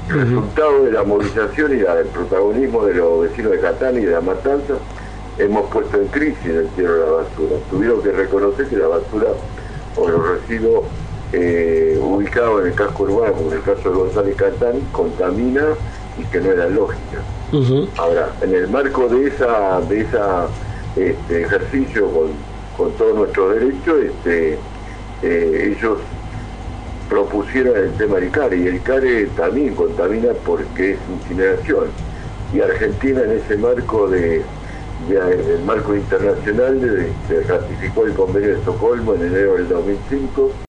Resultado de la movilización y del protagonismo de los vecinos de Catán y de La Matanza, hemos puesto en crisis el cierre de la basura. Tuvieron que reconocer que la basura o los residuos ubicados en el casco urbano, como en el caso de González Catán, contamina y que no era lógica. Ahora, en el marco de esa ejercicio con todos nuestros derechos, ellos propusieron el tema del CARE, y el CARE también contamina porque es incineración. Y Argentina, en ese marco del marco internacional, se ratificó el convenio de Estocolmo en enero del 2005.